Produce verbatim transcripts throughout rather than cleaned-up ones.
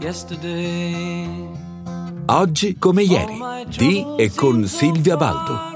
Oggi come ieri, di e con Silvia Baldo.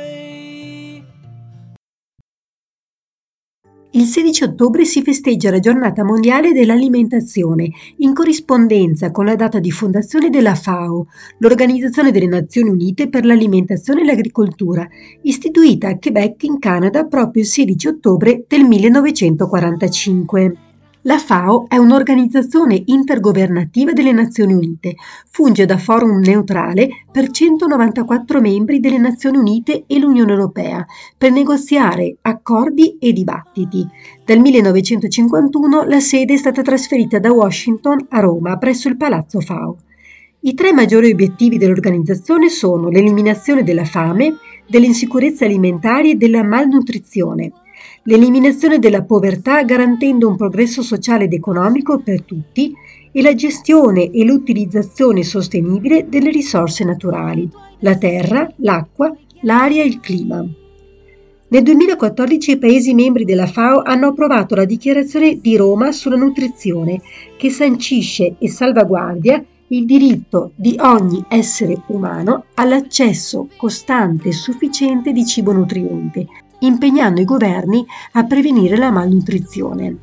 Il sedici ottobre si festeggia la Giornata Mondiale dell'Alimentazione, in corrispondenza con la data di fondazione della FAO, l'Organizzazione delle Nazioni Unite per l'Alimentazione e l'Agricoltura, istituita a Quebec in Canada proprio il sedici ottobre del millenovecentoquarantacinque. La FAO è un'organizzazione intergovernativa delle Nazioni Unite, funge da forum neutrale per centonovantaquattro membri delle Nazioni Unite e l'Unione Europea per negoziare accordi e dibattiti. Dal millenovecentocinquantuno la sede è stata trasferita da Washington a Roma presso il Palazzo FAO. I tre maggiori obiettivi dell'organizzazione sono l'eliminazione della fame, delle insicurezze alimentari e della malnutrizione. L'eliminazione della povertà garantendo un progresso sociale ed economico per tutti e la gestione e l'utilizzazione sostenibile delle risorse naturali, la terra, l'acqua, l'aria e il clima. Nel duemilaquattordici i Paesi membri della FAO hanno approvato la Dichiarazione di Roma sulla nutrizione, che sancisce e salvaguardia il diritto di ogni essere umano all'accesso costante e sufficiente di cibo nutriente, impegnando i governi a prevenire la malnutrizione.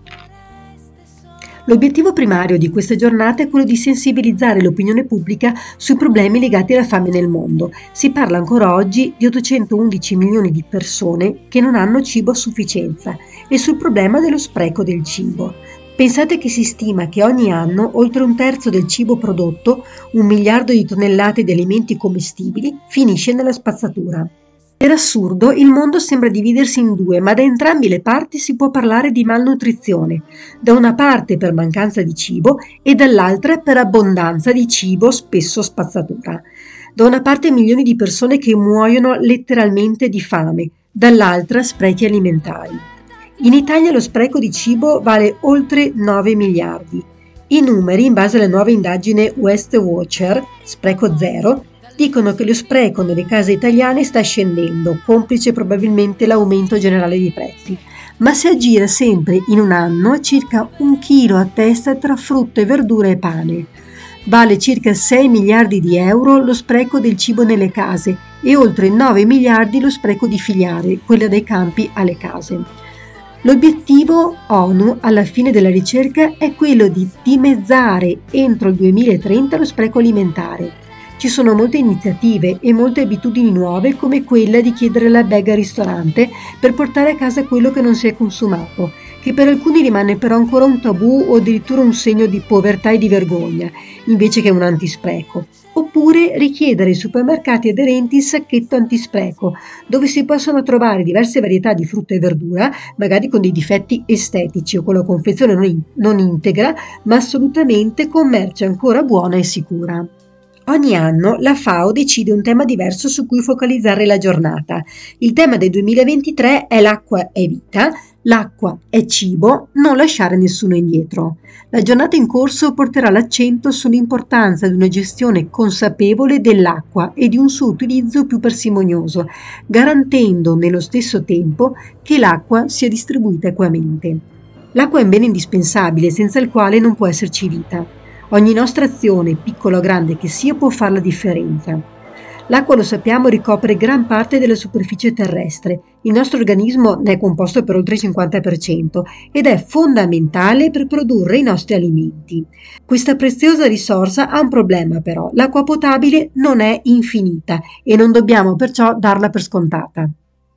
L'obiettivo primario di questa giornata è quello di sensibilizzare l'opinione pubblica sui problemi legati alla fame nel mondo. Si parla ancora oggi di ottocentoundici milioni di persone che non hanno cibo a sufficienza e sul problema dello spreco del cibo. Pensate che si stima che ogni anno oltre un terzo del cibo prodotto, un miliardo di tonnellate di alimenti commestibili, finisce nella spazzatura. Per assurdo, il mondo sembra dividersi in due, ma da entrambi le parti si può parlare di malnutrizione, da una parte per mancanza di cibo e dall'altra per abbondanza di cibo, spesso spazzatura. Da una parte milioni di persone che muoiono letteralmente di fame, dall'altra sprechi alimentari. In Italia lo spreco di cibo vale oltre nove miliardi. I numeri, in base alla nuova indagine West Watcher, Spreco Zero, dicono che lo spreco nelle case italiane sta scendendo, complice probabilmente l'aumento generale dei prezzi, ma si aggira sempre in un anno circa un chilo a testa tra frutta e verdura e pane. Vale circa sei miliardi di euro lo spreco del cibo nelle case e oltre nove miliardi lo spreco di filiere, quella dai campi alle case. L'obiettivo ONU alla fine della ricerca è quello di dimezzare entro il duemilatrenta lo spreco alimentare. Ci sono molte iniziative e molte abitudini nuove come quella di chiedere la bag al ristorante per portare a casa quello che non si è consumato, che per alcuni rimane però ancora un tabù o addirittura un segno di povertà e di vergogna, invece che un antispreco. Oppure richiedere ai supermercati aderenti il sacchetto antispreco, dove si possono trovare diverse varietà di frutta e verdura, magari con dei difetti estetici o con la confezione non, in- non integra, ma assolutamente con merce ancora buona e sicura. Ogni anno la FAO decide un tema diverso su cui focalizzare la giornata. Il tema del duemilaventitré è l'acqua è vita, l'acqua è cibo, non lasciare nessuno indietro. La giornata in corso porterà l'accento sull'importanza di una gestione consapevole dell'acqua e di un suo utilizzo più parsimonioso, garantendo nello stesso tempo che l'acqua sia distribuita equamente. L'acqua è un bene indispensabile senza il quale non può esserci vita. Ogni nostra azione, piccola o grande che sia, può fare la differenza. L'acqua, lo sappiamo, ricopre gran parte della superficie terrestre. Il nostro organismo ne è composto per oltre il cinquanta per cento ed è fondamentale per produrre i nostri alimenti. Questa preziosa risorsa ha un problema però: l'acqua potabile non è infinita e non dobbiamo perciò darla per scontata.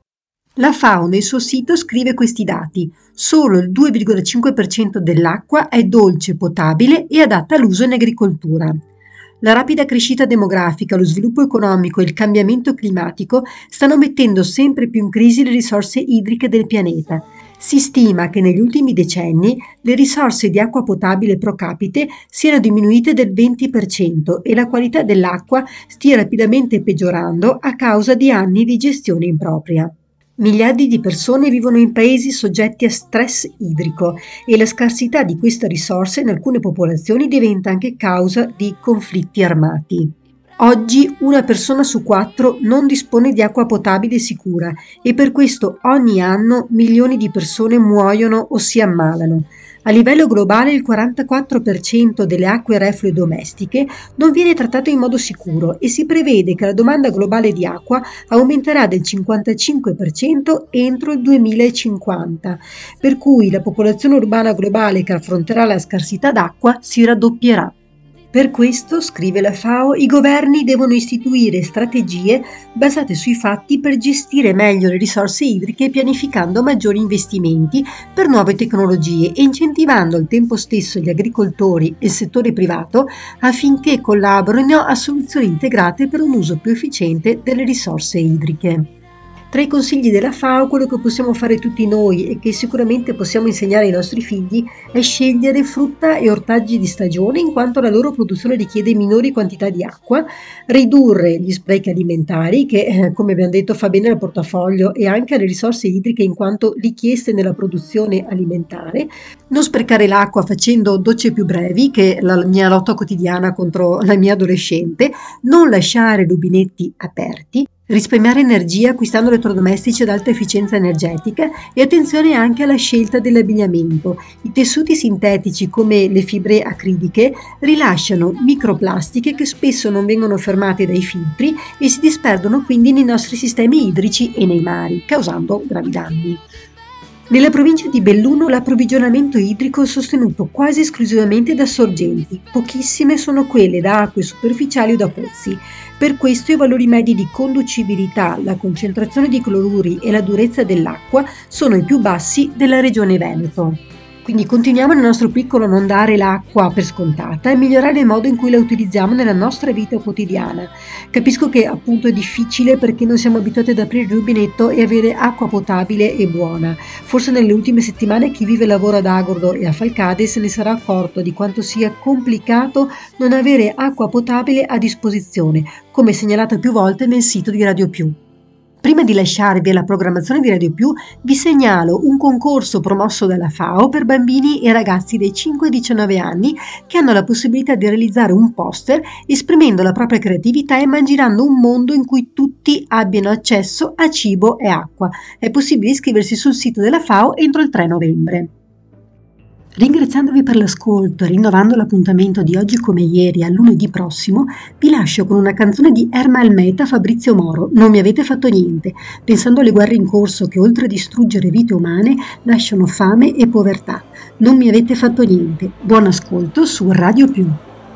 La FAO nel suo sito scrive questi dati: solo il due virgola cinque per cento dell'acqua è dolce, potabile e adatta all'uso in agricoltura. La rapida crescita demografica, lo sviluppo economico e il cambiamento climatico stanno mettendo sempre più in crisi le risorse idriche del pianeta. Si stima che negli ultimi decenni le risorse di acqua potabile pro capite siano diminuite del venti per cento e la qualità dell'acqua stia rapidamente peggiorando a causa di anni di gestione impropria. Miliardi di persone vivono in paesi soggetti a stress idrico e la scarsità di questa risorsa in alcune popolazioni diventa anche causa di conflitti armati. Oggi una persona su quattro non dispone di acqua potabile sicura e per questo ogni anno milioni di persone muoiono o si ammalano. A livello globale il quarantaquattro per cento delle acque reflue domestiche non viene trattato in modo sicuro e si prevede che la domanda globale di acqua aumenterà del cinquantacinque per cento entro il duemilacinquanta, per cui la popolazione urbana globale che affronterà la scarsità d'acqua si raddoppierà. Per questo, scrive la FAO, i governi devono istituire strategie basate sui fatti per gestire meglio le risorse idriche, pianificando maggiori investimenti per nuove tecnologie e incentivando al tempo stesso gli agricoltori e il settore privato affinché collaborino a soluzioni integrate per un uso più efficiente delle risorse idriche. Tra i consigli della FAO, quello che possiamo fare tutti noi e che sicuramente possiamo insegnare ai nostri figli è scegliere frutta e ortaggi di stagione, in quanto la loro produzione richiede minori quantità di acqua, ridurre gli sprechi alimentari, che eh, come abbiamo detto fa bene al portafoglio e anche alle risorse idriche in quanto richieste nella produzione alimentare, non sprecare l'acqua facendo docce più brevi, che è la mia lotta quotidiana contro la mia adolescente, non lasciare rubinetti aperti, risparmiare energia acquistando elettrodomestici ad alta efficienza energetica e attenzione anche alla scelta dell'abbigliamento. I tessuti sintetici come le fibre acriliche rilasciano microplastiche che spesso non vengono fermate dai filtri e si disperdono quindi nei nostri sistemi idrici e nei mari, causando gravi danni. Nella provincia di Belluno l'approvvigionamento idrico è sostenuto quasi esclusivamente da sorgenti, pochissime sono quelle da acque superficiali o da pozzi. Per questo i valori medi di conducibilità, la concentrazione di cloruri e la durezza dell'acqua sono i più bassi della regione Veneto. Quindi continuiamo nel nostro piccolo non dare l'acqua per scontata e migliorare il modo in cui la utilizziamo nella nostra vita quotidiana. Capisco che appunto è difficile perché non siamo abituati ad aprire il rubinetto e avere acqua potabile e buona. Forse nelle ultime settimane chi vive e lavora ad Agordo e a Falcade se ne sarà accorto di quanto sia complicato non avere acqua potabile a disposizione, come segnalato più volte nel sito di Radio Più. Prima di lasciarvi alla programmazione di Radio Più, vi segnalo un concorso promosso dalla FAO per bambini e ragazzi dai cinque ai diciannove anni che hanno la possibilità di realizzare un poster esprimendo la propria creatività e immaginando un mondo in cui tutti abbiano accesso a cibo e acqua. È possibile iscriversi sul sito della FAO entro il tre novembre. Ringraziandovi per l'ascolto e rinnovando l'appuntamento di oggi come ieri a lunedì prossimo, vi lascio con una canzone di Erma Almeta Fabrizio Moro, Non mi avete fatto niente, pensando alle guerre in corso che oltre a distruggere vite umane lasciano fame e povertà. Non mi avete fatto niente. Buon ascolto su Radio Più.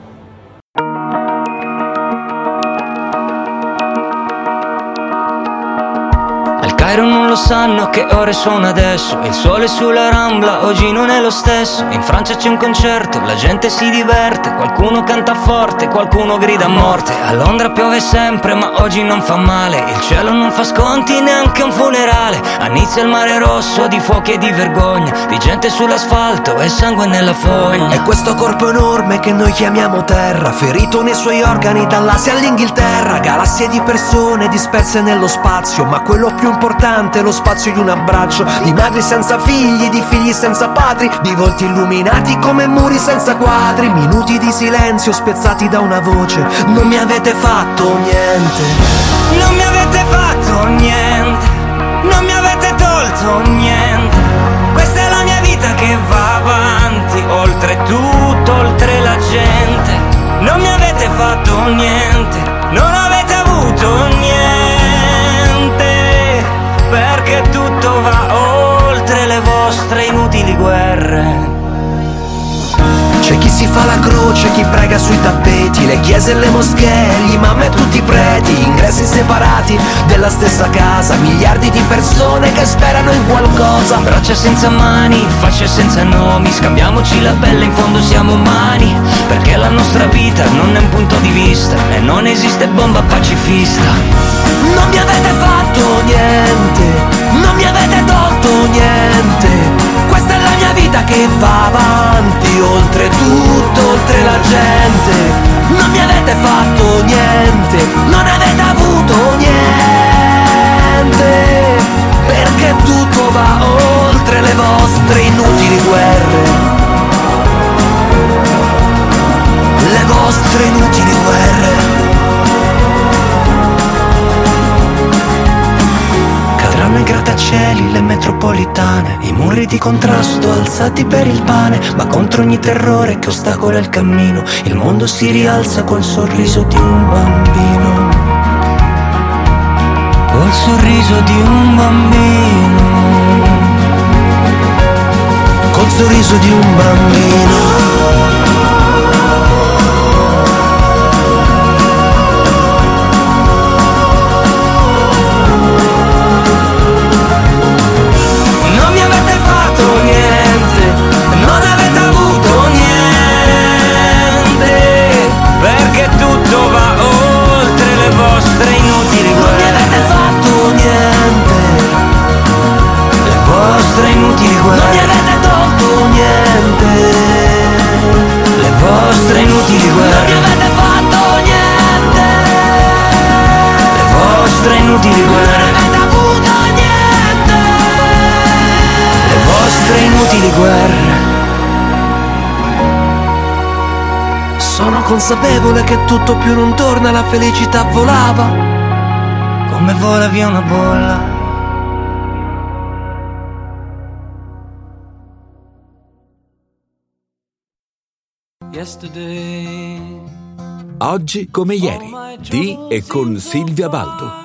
Cairo non lo sanno che ore sono adesso. Il sole sulla Rambla oggi non è lo stesso. In Francia c'è un concerto, la gente si diverte. Qualcuno canta forte, qualcuno grida a morte. A Londra piove sempre ma oggi non fa male. Il cielo non fa sconti neanche un funerale. A Nizza il mare rosso di fuochi e di vergogna, di gente sull'asfalto e sangue nella fogna. E questo corpo enorme che noi chiamiamo terra, ferito nei suoi organi dall'Asia all'Inghilterra. Galassie di persone disperse nello spazio, ma quello più importante è lo spazio di un abbraccio, di madri senza figli, di figli senza padri, di volti illuminati come muri senza quadri, minuti di silenzio spezzati da una voce. Non mi avete fatto niente, non mi avete fatto niente, non mi avete tolto niente. Questa è la mia vita che va avanti, oltre tutto, oltre la gente. Non mi avete fatto niente, non avete avuto niente, perché tutto va oltre le vostre inutili guerre. C'è chi si fa la croce, chi prega sui tappeti, le chiese e le moschee, gli imam e tutti i preti, ingressi separati della stessa casa, miliardi di persone che sperano in qualcosa. Braccia senza mani, facce senza nomi, scambiamoci la pelle, in fondo siamo umani, perché la nostra vita non è un punto di vista e non esiste bomba pacifista. Non mi avete fatto niente, non mi avete tolto niente, questa è la mia vita che va avanti, oltre tutto, oltre la gente. Non mi avete fatto niente, non avete avuto niente, perché tutto va oltre le vostre inutili guerre, le vostre inutili guerre. Cadranno i grattacieli, le metropolitane, i muri di contrasto alzati per il pane, ma contro ogni terrore che ostacola il cammino, il mondo si rialza col sorriso di un bambino, col sorriso di un bambino, col sorriso di un bambino. Sono consapevole che tutto più non torna, la felicità volava come vola via una bolla. Oggi come ieri, di e con Silvia Baldo.